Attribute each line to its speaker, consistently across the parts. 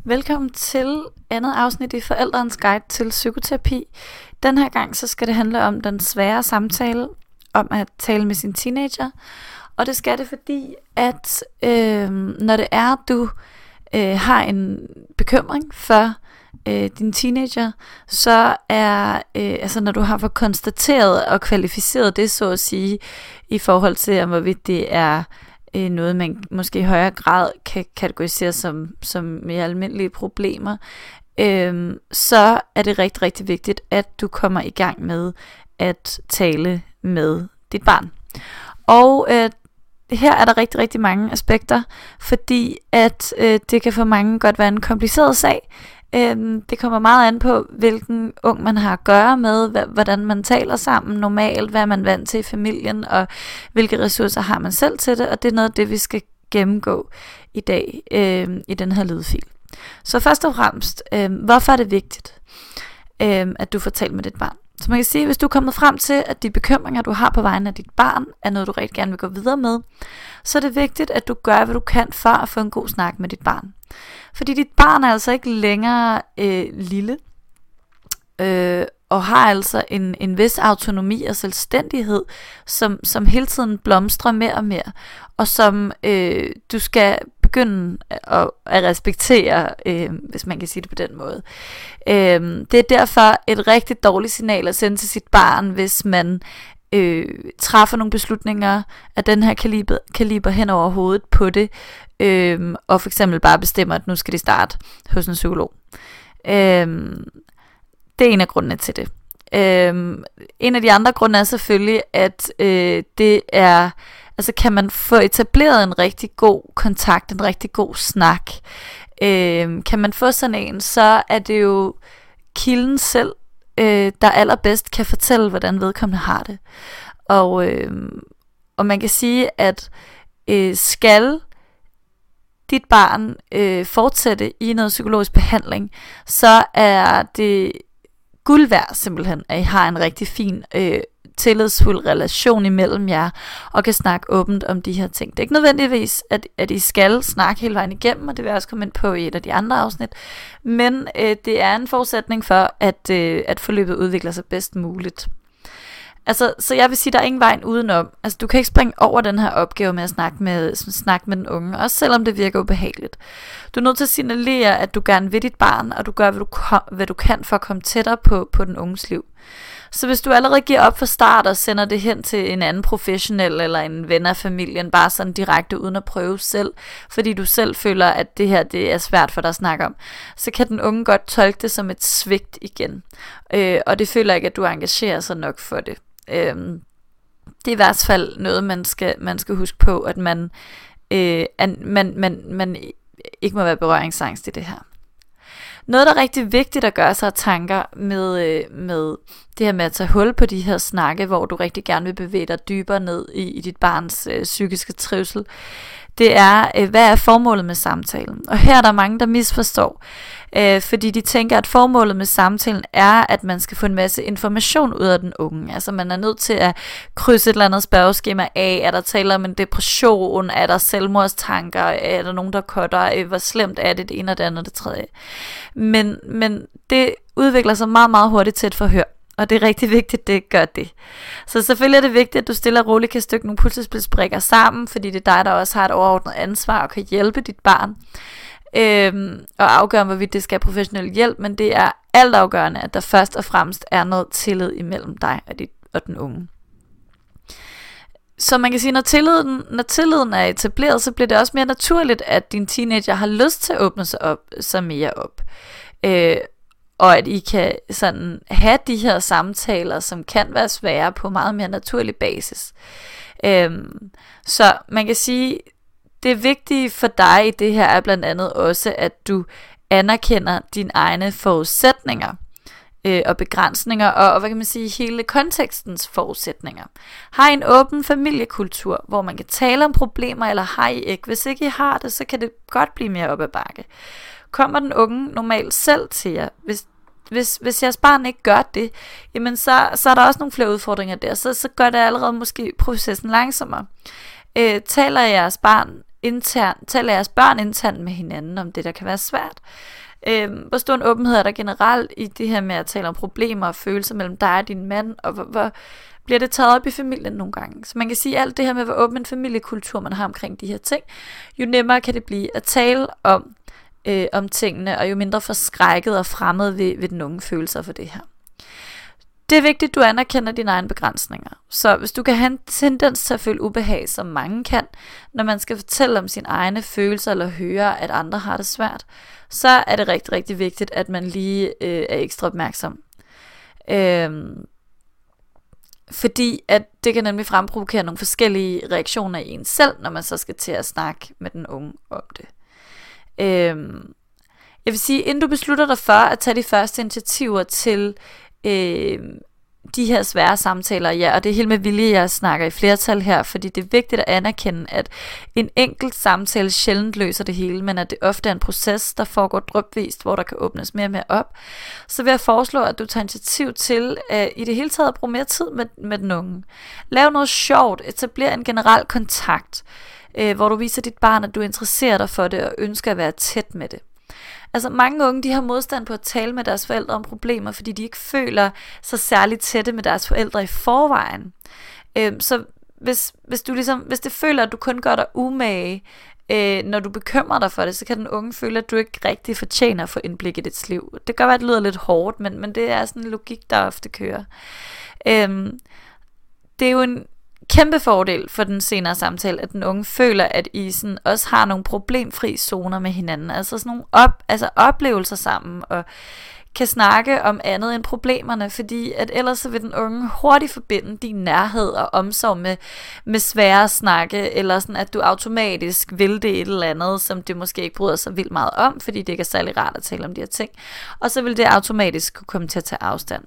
Speaker 1: Velkommen til andet afsnit i Forældrenes Guide til Psykoterapi. Den her gang så skal det handle om den svære samtale om at tale med sin teenager. Og det skal det, fordi at når det er, du har en bekymring for din teenager, så er når du har fået konstateret og kvalificeret det, så at sige, i forhold til hvorvidt det er noget man måske i højere grad kan kategorisere som mere almindelige problemer, så er det rigtig, rigtig vigtigt, at du kommer i gang med at tale med dit barn. Og her er der rigtig, rigtig mange aspekter, fordi at det kan for mange godt være en kompliceret sag. Det kommer meget an på, hvilken ung man har at gøre med, hvordan man taler sammen normalt, hvad man er vant til i familien, og hvilke ressourcer har man selv til det, og det er noget af det, vi skal gennemgå i dag i den her lydfil. Så først og fremmest, hvorfor er det vigtigt, at du får talt med dit barn? Så man kan sige, hvis du er kommet frem til, at de bekymringer, du har på vegne af dit barn, er noget, du rigtig gerne vil gå videre med, så er det vigtigt, at du gør, hvad du kan for at få en god snak med dit barn. Fordi dit barn er altså ikke længere lille, og har altså en vis autonomi og selvstændighed, som hele tiden blomstrer mere og mere, og som du skal begynde at respektere, hvis man kan sige det på den måde. Det er derfor et rigtig dårligt signal at sende til sit barn, hvis man træffer nogle beslutninger af den her kaliber hen over hovedet på det, og for eksempel bare bestemmer, at nu skal de starte hos en psykolog. Det er en af grundene til det. En af de andre grunde er selvfølgelig, at det er, altså kan man få etableret en rigtig god kontakt, en rigtig god snak. Kan man få sådan en, så er det jo kilden selv, der allerbedst kan fortælle, hvordan vedkommende har det. Og man kan sige, at skal dit barn fortsætte i noget psykologisk behandling, så er det guld værd simpelthen, at I har en rigtig fin tillidsfuld relation imellem jer, og kan snakke åbent om de her ting. Det er ikke nødvendigvis, at I skal snakke hele vejen igennem, og det vil jeg også komme ind på i et af de andre afsnit, men det er en forudsætning for, at forløbet udvikler sig bedst muligt. Altså, så jeg vil sige, der er ingen vej udenom. Altså, du kan ikke springe over den her opgave med at snakke med den unge, også selvom det virker ubehageligt. Du er nødt til at signalere, at du gerne vil dit barn, og du gør, hvad du kan for at komme tættere på den unges liv. Så hvis du allerede giver op for start og sender det hen til en anden professionel eller en ven af familien, bare sådan direkte uden at prøve selv, fordi du selv føler, at det her det er svært for dig at snakke om, så kan den unge godt tolke det som et svigt igen. Og det føler ikke, at du engagerer sig nok for det. Det er i hvert fald noget, man skal huske på, at man ikke må være berøringsangst i det her. Noget, der er rigtig vigtigt at gøre sig af tanker med det her med at tage hul på de her snakke, hvor du rigtig gerne vil bevæge dig dybere ned i dit barns psykiske trivsel, det er, hvad er formålet med samtalen? Og her er der mange, der misforstår, fordi de tænker, at formålet med samtalen er, at man skal få en masse information ud af den unge. Altså man er nødt til at krydse et eller andet spørgeskema af, er der tale om en depression, er der selvmordstanker, er der nogen, der cutter, hvor slemt er det ene og det andet og det tredje. Men det udvikler sig meget, meget hurtigt til et forhør. Og det er rigtig vigtigt, det gør det. Så selvfølgelig er det vigtigt, at du stille og roligt kan stykke nogle puslespilsbrikker sammen, fordi det er dig, der også har et overordnet ansvar og kan hjælpe dit barn. Og afgøre, hvorvidt det skal have professionel hjælp, men det er altafgørende, at der først og fremmest er noget tillid imellem dig og den unge. Så man kan sige, når tilliden er etableret, så bliver det også mere naturligt, at din teenager har lyst til at åbne sig mere op. Og at I kan sådan have de her samtaler, som kan være svære på meget mere naturlig basis. Så man kan sige, det vigtige for dig i det her er blandt andet også, at du anerkender dine egne forudsætninger og begrænsninger, og hvad kan man sige, hele kontekstens forudsætninger. Har I en åben familiekultur, hvor man kan tale om problemer, eller har I ikke? Hvis ikke I har det, så kan det godt blive mere op ad bakke. Kommer den unge normalt selv til jer? Hvis jeres barn ikke gør det, jamen så er der også nogle flere udfordringer der, så gør det allerede måske processen langsommere. Taler jeres barn tale jeres børn internt med hinanden om det, der kan være svært. Hvor stor en åbenhed er der generelt i det her med at tale om problemer og følelser mellem dig og din mand, og hvor bliver det taget op i familien nogle gange. Så man kan sige, alt det her med, hvor åben en familiekultur man har omkring de her ting, jo nemmere kan det blive at tale om tingene, og jo mindre forskrækket og fremmed ved den unge følelser for det her. Det er vigtigt, at du anerkender dine egne begrænsninger. Så hvis du kan have en tendens til at føle ubehag, som mange kan, når man skal fortælle om sine egne følelser eller høre, at andre har det svært, så er det rigtig, rigtig vigtigt, at man lige er ekstra opmærksom. Fordi at det kan nemlig fremprovokere nogle forskellige reaktioner i en selv, når man så skal til at snakke med den unge om det. Jeg vil sige, inden du beslutter dig for at tage de første initiativer til de her svære samtaler, ja, og det er helt med vilje, jeg snakker i flertal her, fordi det er vigtigt at anerkende, at en enkelt samtale sjældent løser det hele, men at det ofte er en proces, der foregår drypvist, hvor der kan åbnes mere og mere op. Så vil jeg foreslå, at du tager initiativ til i det hele taget at bruge mere tid med den unge. Lav noget sjovt, etabler en generel kontakt, hvor du viser dit barn, at du interesserer dig for det og ønsker at være tæt med det. Altså mange unge, de har modstand på at tale med deres forældre om problemer, fordi de ikke føler sig særligt tætte med deres forældre i forvejen. Så hvis det føler, at du kun gør dig umage, når du bekymrer dig for det, så kan den unge føle, at du ikke rigtig fortjener at få indblik i dit liv. Det kan være, at det lyder lidt hårdt, men det er sådan en logik, der ofte kører. Det er jo en kæmpe fordel for den senere samtale, at den unge føler, at I sådan også har nogle problemfri zoner med hinanden, altså sådan nogle oplevelser sammen, og kan snakke om andet end problemerne, fordi at ellers så vil den unge hurtigt forbinde din nærhed og omsorg med svære snakke, eller sådan at du automatisk vil det et eller andet, som det måske ikke bryder sig vildt meget om, fordi det ikke er særlig rart at tale om de her ting, og så vil det automatisk kunne komme til at tage afstand.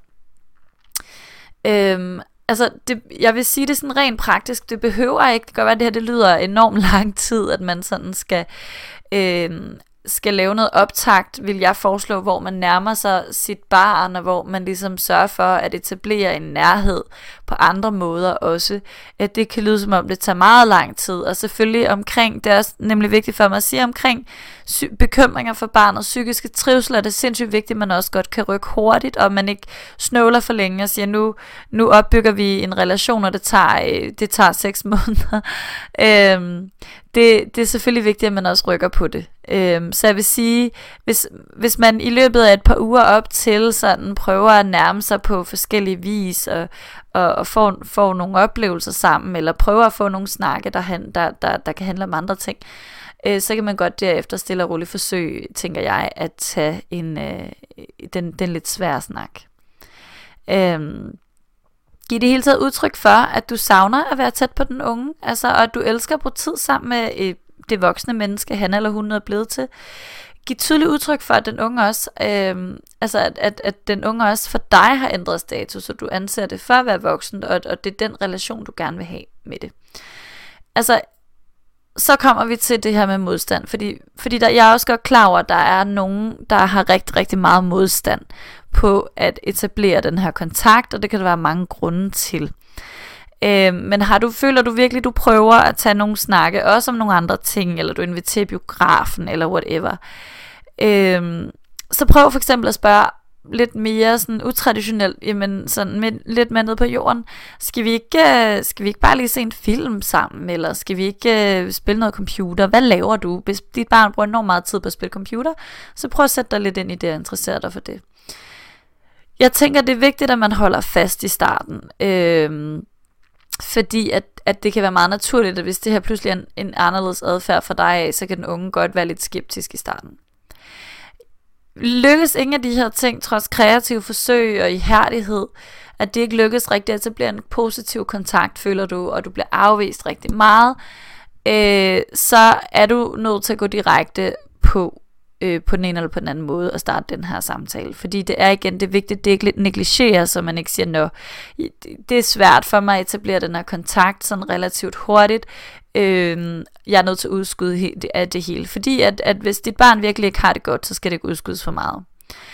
Speaker 1: Altså, jeg vil sige det sådan rent praktisk, det behøver ikke, det kan være, at det her det lyder enormt lang tid, at man sådan skal lave noget optakt, vil jeg foreslå, hvor man nærmer sig sit barn, og hvor man ligesom sørger for at etablere en nærhed på andre måder også. At det kan lyde som om, det tager meget lang tid, og selvfølgelig omkring, det er også nemlig vigtigt for mig at sige, omkring bekymringer for barnets psykiske trivsel, er det sindssygt vigtigt, at man også godt kan rykke hurtigt, og man ikke snøvler for længe og siger, nu opbygger vi en relation, og det tager 6 måneder. Det er selvfølgelig vigtigt, at man også rykker på det. Så jeg vil sige, hvis man i løbet af et par uger op til sådan prøver at nærme sig på forskellige vis og får nogle oplevelser sammen, eller prøver at få nogle snakke, der kan handle om andre ting, så kan man godt derefter stille og roligt forsøge, tænker jeg, at tage den lidt svære snak. Giv det hele taget udtryk for, at du savner at være tæt på den unge, altså, og at du elsker at bruge tid sammen med det voksne menneske, han eller hun er blevet til. Giv tydeligt udtryk for, at den unge også, at den unge også for dig har ændret status, og du anser det for at være voksen, og det er den relation, du gerne vil have med det. Altså, så kommer vi til det her med modstand, fordi jeg er også godt klar over, at der er nogen, der har rigtig, rigtig meget modstand på at etablere den her kontakt, og det kan der være mange grunde til. Men føler du virkelig, du prøver at tage nogle snakke, også om nogle andre ting, eller du inviterer biografen, eller whatever, så prøv for eksempel at spørge lidt mere sådan utraditionelt, jamen sådan med, lidt mere ned på jorden, skal vi ikke bare lige se en film sammen, eller skal vi ikke spille noget computer? Hvad laver du? Hvis dit barn bruger enormt meget tid på at spille computer, så prøv at sætte dig lidt ind i det og interessere dig for det. Jeg tænker, det er vigtigt, at man holder fast i starten, fordi at det kan være meget naturligt, at hvis det her pludselig er en anderledes adfærd for dig, så kan den unge godt være lidt skeptisk i starten. Lykkes ingen af de her ting, trods kreative forsøg og ihærdighed, at det ikke lykkes rigtigt at etablere en positiv kontakt, føler du, og du bliver afvist rigtig meget, så er du nødt til at gå direkte på den ene eller på den anden måde og starte den her samtale. Fordi det er vigtigt, det ikke lidt negligerer, så man ikke siger, det er svært for mig at etablere den her kontakt sådan relativt hurtigt. Jeg er nødt til at udskyde det hele. Fordi at hvis dit barn virkelig ikke har det godt, så skal det ikke udskydes for meget.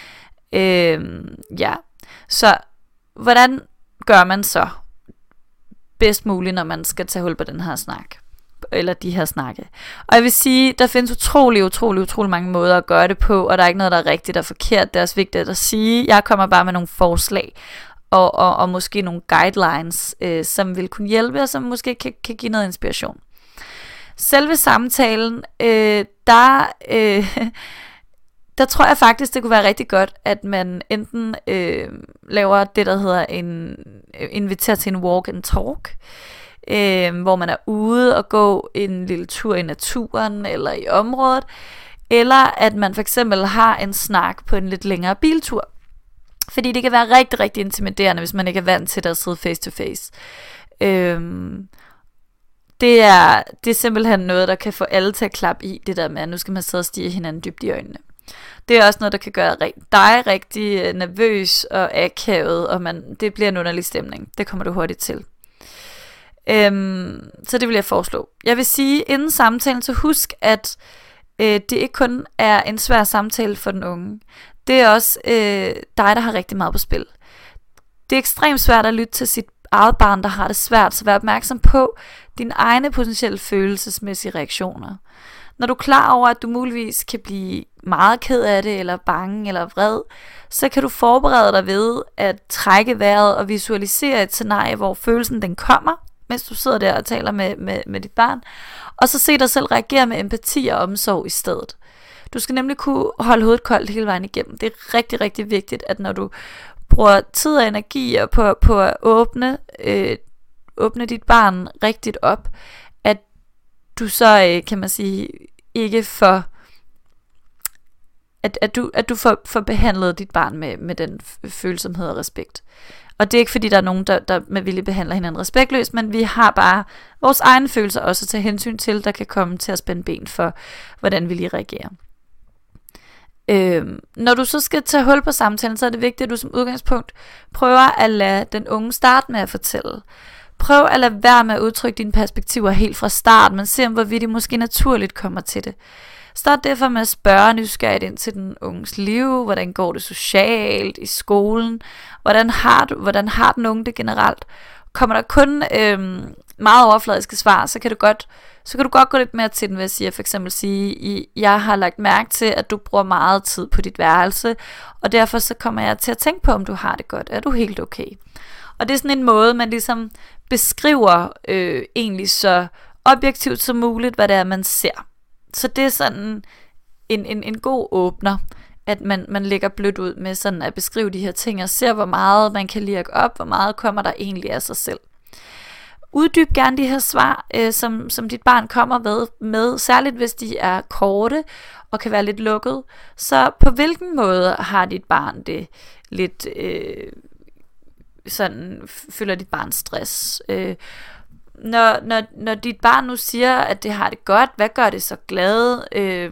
Speaker 1: Så hvordan gør man så bedst muligt, når man skal tage hul på den her snak? eller de her snakke. Og jeg vil sige, der findes utrolig mange måder at gøre det på, og der er ikke noget, der er rigtigt og forkert. Det er også vigtigt at sige. Jeg kommer bare med nogle forslag, og måske nogle guidelines, som vil kunne hjælpe, og som måske kan give noget inspiration. Selve samtalen, der tror jeg faktisk, det kunne være rigtig godt, at man enten laver det, der hedder inviterer til en walk and talk, hvor man er ude og gå en lille tur i naturen eller i området, eller at man for eksempel har en snak på en lidt længere biltur. Fordi det kan være rigtig, rigtig intimiderende, hvis man ikke er vant til at sidde face to face. Det er simpelthen noget, der kan få alle til at klappe i, det der med, at nu skal man sidde og stirre hinanden dybt i øjnene. Det er også noget, der kan gøre dig rigtig nervøs og akavet, og det bliver en underlig stemning. Det kommer du hurtigt til. Så det vil jeg foreslå. Jeg vil sige, inden samtalen, så husk, at det ikke kun er en svær samtale for den unge. Det er også dig, der har rigtig meget på spil. Det er ekstremt svært at lytte til sit eget barn, der har det svært, så vær opmærksom på dine egne potentielle følelsesmæssige reaktioner. Når du er klar over, at du muligvis kan blive meget ked af det, eller bange, eller vred, så kan du forberede dig ved at trække vejret og visualisere et scenarie, hvor følelsen den kommer, mens du sidder der og taler med dit barn, og så se dig selv reagere med empati og omsorg i stedet. Du skal nemlig kunne holde hovedet koldt hele vejen igennem. Det er rigtig, rigtig vigtigt, at når du bruger tid og energi på at åbne dit barn rigtigt op, at du så, kan man sige, ikke får, at du får behandlet dit barn med den følsomhed og respekt. Og det er ikke fordi, der er nogen, der med vilje behandler hinanden respektløst, men vi har bare vores egne følelser også at tage hensyn til, der kan komme til at spænde ben for, hvordan vi lige reagerer. Når du så skal tage hul på samtalen, så er det vigtigt, at du som udgangspunkt prøver at lade den unge starte med at fortælle. Prøv at lade være med at udtrykke dine perspektiver helt fra start, men se om hvorvidt de måske naturligt kommer til det. Start derfor med at spørge nysgerrigt ind til den unges liv. Hvordan går det socialt, i skolen? Hvordan har den unge det generelt? Kommer der kun meget overfladiske svar, så kan du godt gå lidt mere til den ved at sige, for eksempel sige, jeg har lagt mærke til, at du bruger meget tid på dit værelse, og derfor så kommer jeg til at tænke på, om du har det godt. Er du helt okay? Og det er sådan en måde, man ligesom beskriver egentlig så objektivt som muligt, hvad det er, man ser. Så det er sådan en god åbner, at man lægger blødt ud med sådan at beskrive de her ting, og ser hvor meget man kan lirke op, hvor meget kommer der egentlig af sig selv. Uddyb gerne de her svar, som dit barn kommer med, særligt hvis de er korte og kan være lidt lukket. Så på hvilken måde har dit barn det lidt, sådan føler dit barn stress? Når dit barn nu siger, at det har det godt, hvad gør det så glad?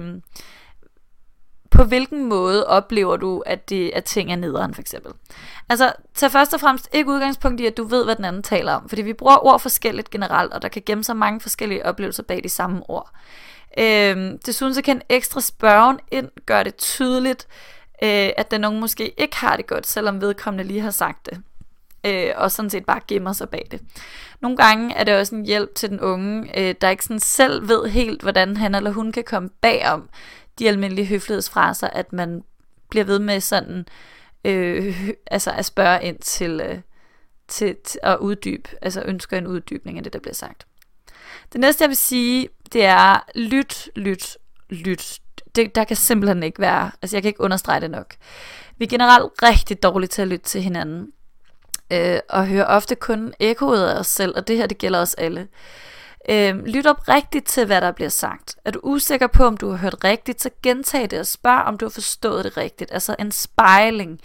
Speaker 1: På hvilken måde oplever du, at ting er nederen, for eksempel? Altså, tag først og fremmest ikke udgangspunkt i, at du ved, hvad den anden taler om. Fordi vi bruger ord forskelligt generelt, og der kan gemme sig mange forskellige oplevelser bag de samme ord. Desuden så kan en ekstra spørgen ind gøre det tydeligt, at den unge måske ikke har det godt, selvom vedkommende lige har sagt det. Og sådan set bare gemmer sig bag det. Nogle gange er det også en hjælp til den unge, der ikke sådan selv ved helt, hvordan han eller hun kan komme bagom de almindelige høflighedsfraser, at man bliver ved med sådan altså at spørge ind til at uddybe, altså ønsker en uddybning af det, der bliver sagt. Det næste jeg vil sige, det er lyt. Der kan simpelthen ikke være, altså jeg kan ikke understrege det nok. Vi er generelt rigtig dårlige til at lytte til hinanden, og hører ofte kun ekkoet af os selv, og det her det gælder os alle. Lyt op rigtigt til, hvad der bliver sagt. Er du usikker på, om du har hørt rigtigt, så gentag det og spørg, om du har forstået det rigtigt. Altså en spejling.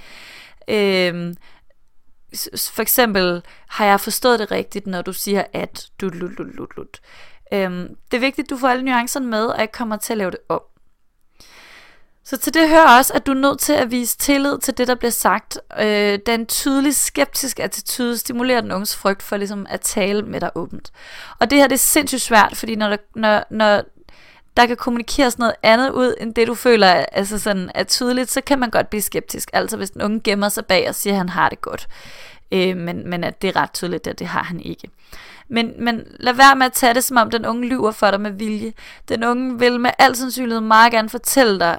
Speaker 1: For eksempel, har jeg forstået det rigtigt, når du siger at du. Det er vigtigt, at du får alle nuancerne med, og ikke kommer til at lave det om. Så til det hører også, at du er nødt til at vise tillid til det, der bliver sagt. Den tydelig skeptisk attitude stimulerer den unges frygt for ligesom at tale med dig åbent. Og det her det er sindssygt svært, fordi når der kan kommunikeres noget andet ud, end det du føler altså sådan, er tydeligt, så kan man godt blive skeptisk. Altså hvis den unge gemmer sig bag og siger, at han har det godt. Men at det er ret tydeligt, at det har han ikke. Men lad være med at tage det, som om den unge lyver for dig med vilje. Den unge vil med al sandsynlighed meget gerne fortælle dig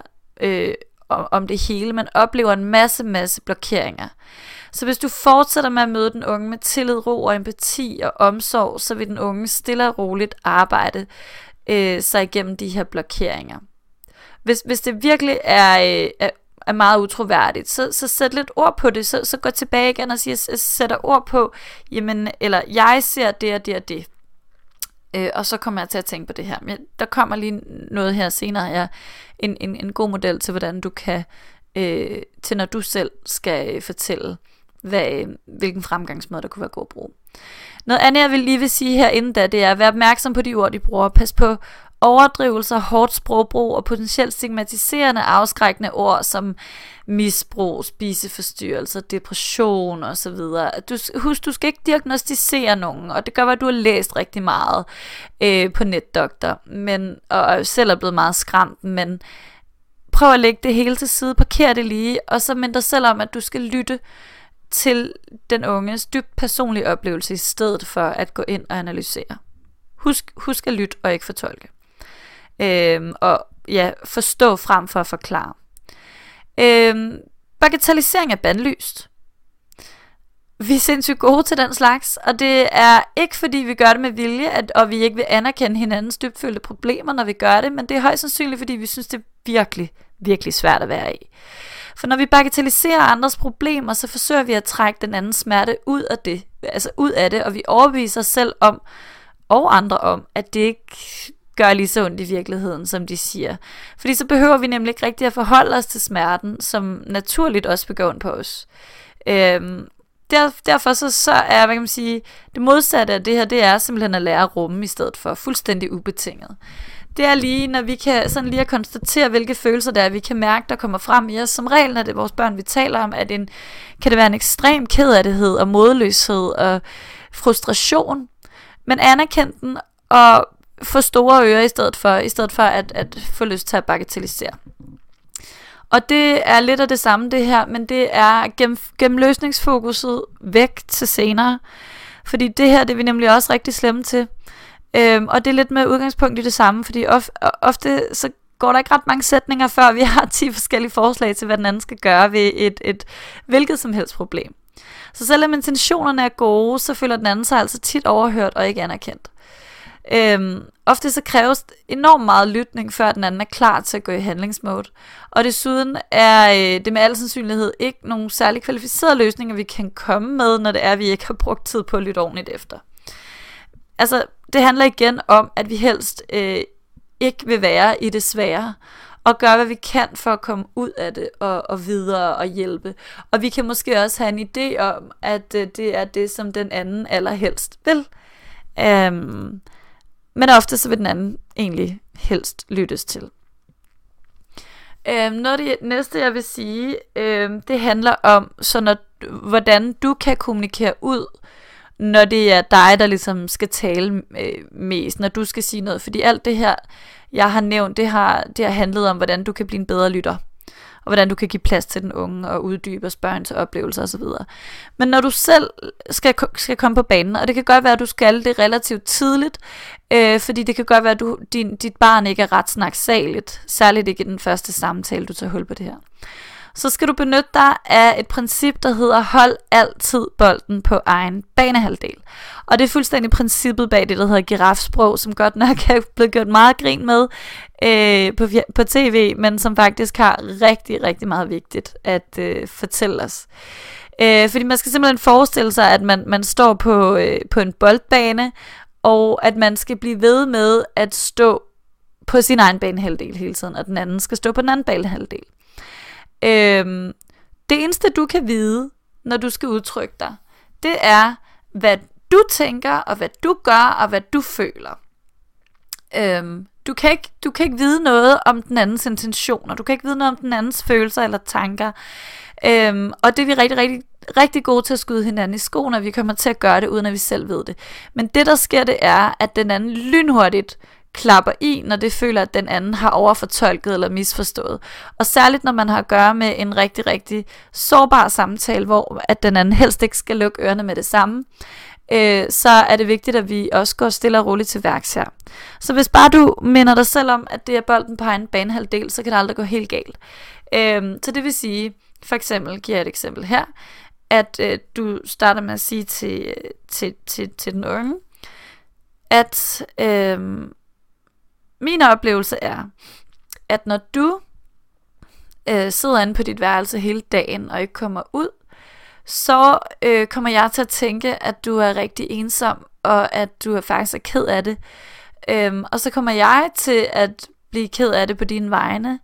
Speaker 1: om det hele, men oplever en masse blokeringer. Så hvis du fortsætter med at møde den unge med tillid, ro og empati og omsorg, så vil den unge stille og roligt arbejde sig igennem de her blokeringer. Hvis det virkelig er meget utroværdigt, så sæt lidt ord på det, så gå tilbage igen og sætter ord på, jamen, eller jeg ser det og det og det. Og så kommer jeg til at tænke på det her. Men der kommer lige noget her senere, en god model til, hvordan du kan, til når du selv skal fortælle, hvilken fremgangsmåde der kunne være god at bruge. Noget andet, jeg lige vil sige herinde, det er at være opmærksom på de ord, de bruger. Pas på overdrivelser, hårdt sprogbrug og potentielt stigmatiserende, afskrækkende ord som misbrug, spiseforstyrrelser, depression osv. Husk, du skal ikke diagnostisere nogen, og det gør, at du har læst rigtig meget på NetDoktor, og selv er blevet meget skræmt, men prøv at lægge det hele til side, parker det lige, og så mind dig selv om, at du skal lytte til den unges dybt personlige oplevelse, i stedet for at gå ind og analysere. Husk at lytte og ikke fortolke. Og ja, forstå frem for at forklare. Bagatellisering er bandlyst. Vi er sindssygt gode til den slags, og det er ikke fordi vi gør det med vilje, og vi ikke vil anerkende hinandens dybfølte problemer, når vi gør det, men det er højst sandsynligt, fordi vi synes, det er virkelig, virkelig svært at være i. For når vi bagatelliserer andres problemer, så forsøger vi at trække den andens smerte ud af det, og vi overbeviser os selv om, og andre om, at det ikke gør lige så ondt i virkeligheden, som de siger. Fordi så behøver vi nemlig ikke rigtig at forholde os til smerten, som naturligt også begår ondt på os. Derfor så er, hvad kan man sige, det modsatte af det her, det er simpelthen at lære at rumme i stedet for fuldstændig ubetinget. Det er lige, når vi kan sådan lige at konstatere, hvilke følelser det er, vi kan mærke, der kommer frem i os. Som regel, når det er vores børn, vi taler om, kan det være en ekstrem kederlighed og modløshed og frustration. Men anerkend den og få store ører i stedet for at få lyst til at bagatellisere. Og det er lidt af det samme det her, men det er gennem løsningsfokuset væk til senere. Fordi det her, det er vi nemlig også rigtig slemme til. Og det er lidt med udgangspunkt i det samme, fordi ofte så går der ikke ret mange sætninger, før vi har 10 forskellige forslag til, hvad den anden skal gøre ved et hvilket som helst problem. Så selvom intentionerne er gode, så føler den anden sig altså tit overhørt og ikke anerkendt. Ofte så kræves enormt meget lytning, før den anden er klar til at gå i handlingsmode. Og desuden er det med al sandsynlighed ikke nogen særlig kvalificerede løsninger, vi kan komme med, når det er, vi ikke har brugt tid på at lytte ordentligt efter. Altså, det handler igen om, at vi helst ikke vil være i det svære, og gøre, hvad vi kan for at komme ud af det, og videre og hjælpe. Og vi kan måske også have en idé om, at det er det, som den anden allerhelst vil. Men ofte så vil den anden egentlig helst lyttes til. Noget af det næste, jeg vil sige, det handler om, hvordan du kan kommunikere ud, når det er dig, der ligesom skal tale mest, når du skal sige noget. Fordi alt det her, jeg har nævnt, det har handlet om, hvordan du kan blive en bedre lytter, og hvordan du kan give plads til den unge, og uddybe og spørge ind til oplevelser osv. Men når du selv skal komme på banen, og det kan godt være, at du skal det relativt tidligt, fordi det kan godt være, at dit barn ikke er ret snaksaligt, særligt ikke i den første samtale, du tager hul på det her. Så skal du benytte dig af et princip, der hedder hold altid bolden på egen banehalvdel. Og det er fuldstændig princippet bag det, der hedder girafsprog, som godt nok er blevet gjort meget grin med på tv, men som faktisk har rigtig, rigtig meget vigtigt at fortælle os. Fordi man skal simpelthen forestille sig, at man står på en boldbane, og at man skal blive ved med at stå på sin egen banehalvdel hele tiden, og den anden skal stå på den anden banehalvdel. Det eneste du kan vide, når du skal udtrykke dig, det er hvad du tænker, og hvad du gør, og hvad du føler. Du kan ikke vide noget om den andens intentioner, du kan ikke vide noget om den andens følelser eller tanker, og det er vi rigtig, rigtig, rigtig gode til at skyde hinanden i skoene, og vi kommer til at gøre det, uden at vi selv ved det. Men det der sker, det er, at den anden lynhurtigt klapper i, når det føler, at den anden har overfortolket eller misforstået. Og særligt når man har at gøre med en rigtig, rigtig sårbar samtale, hvor at den anden helst ikke skal lukke ørerne med det samme, så er det vigtigt, at vi også går stille og roligt til værks her. Så hvis bare du minder dig selv om, at det er bolden på egen banehalvdel, så kan det aldrig gå helt galt. Så det vil sige, for eksempel, giver jeg et eksempel her, at du starter med at sige til den unge, at min oplevelse er, at når du sidder inde på dit værelse hele dagen og ikke kommer ud, så kommer jeg til at tænke, at du er rigtig ensom, og at du faktisk er ked af det. Og så kommer jeg til at blive ked af det på dine vegne.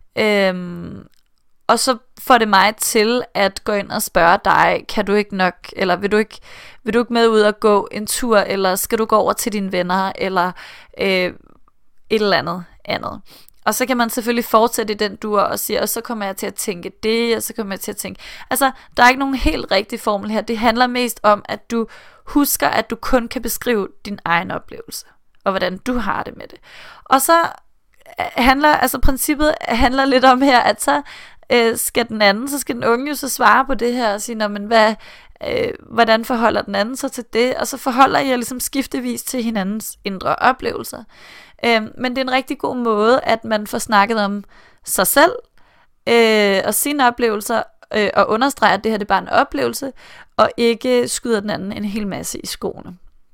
Speaker 1: Og så får det mig til at gå ind og spørge dig, kan du ikke nok, eller vil du ikke med ud og gå en tur, eller skal du gå over til dine venner, eller et eller andet. Og så kan man selvfølgelig fortsætte i den dur og sige, og så kommer jeg til at tænke det, og så kommer jeg til at tænke, altså der er ikke nogen helt rigtig formel her, det handler mest om, at du husker, at du kun kan beskrive din egen oplevelse, og hvordan du har det med det. Og så princippet handler lidt om her, at så skal den unge jo så svare på det her og sige, men hvordan forholder den anden sig til det, og så forholder jeg ligesom skiftevis til hinandens indre oplevelser. Men det er en rigtig god måde, at man får snakket om sig selv og sine oplevelser, og understreger, at det her det er bare en oplevelse, og ikke skyder den anden en hel masse i skoene.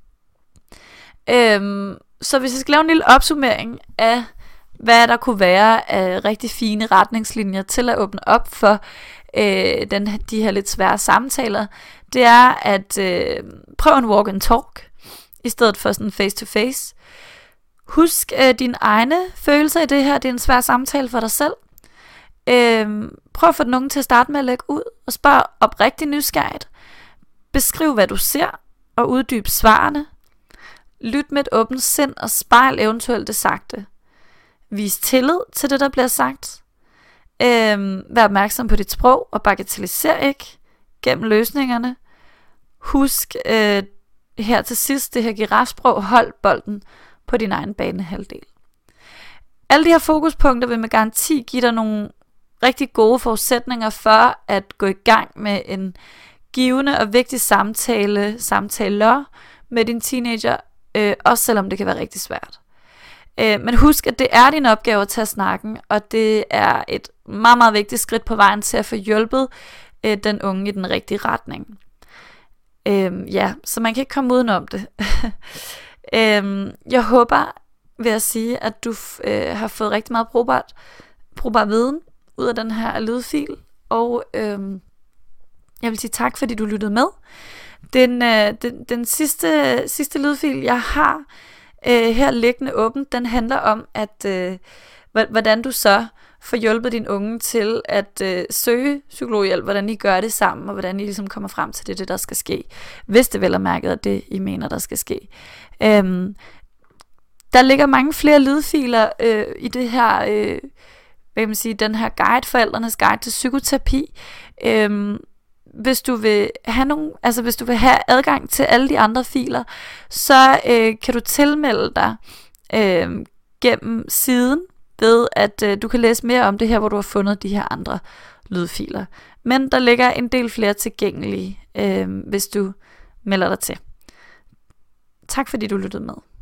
Speaker 1: Så hvis jeg skal lave en lille opsummering af, hvad der kunne være af rigtig fine retningslinjer til at åbne op for de her lidt svære samtaler, det er at prøve en walk and talk, i stedet for sådan face to face. Husk dine egne følelser i det her, det er en svær samtale for dig selv. Prøv at få den unge til at starte med at lægge ud, og spørg oprigtigt nysgerrigt. Beskriv hvad du ser, og uddyb svarene. Lyt med et åbent sind, og spejl eventuelt det sagte. Vis tillid til det, der bliver sagt. Vær opmærksom på dit sprog, og bagatelliser ikke gennem løsningerne. Husk her til sidst det her girafsprog, hold bolden på din egen banehalvdel. Alle de her fokuspunkter vil med garanti give dig nogle rigtig gode forudsætninger for at gå i gang med en givende og vigtig samtaler med din teenager, også selvom det kan være rigtig svært. Men husk, at det er din opgave at tage snakken, og det er et meget, meget vigtigt skridt på vejen til at få hjulpet den unge i den rigtige retning. Så man kan ikke komme udenom det. Jeg håber, vil jeg sige, at du har fået rigtig meget brugbar viden ud af den her lydfil, og jeg vil sige tak, fordi du lyttede med. Den sidste lydfil, jeg har her liggende åbent, den handler om, at hvordan du så får hjulpet din unge til at søge psykologhjælp, hvordan I gør det sammen, og hvordan I ligesom kommer frem til det, der skal ske, hvis det vel er mærket, at det I mener, der skal ske. Der ligger mange flere lydfiler i det her, den her guide, forældrenes guide til psykoterapi. Hvis du vil have adgang til alle de andre filer, så kan du tilmelde dig gennem siden, ved at du kan læse mere om det her, hvor du har fundet de her andre lydfiler. Men der ligger en del flere tilgængelige, hvis du melder dig til. Tak fordi du lyttede med.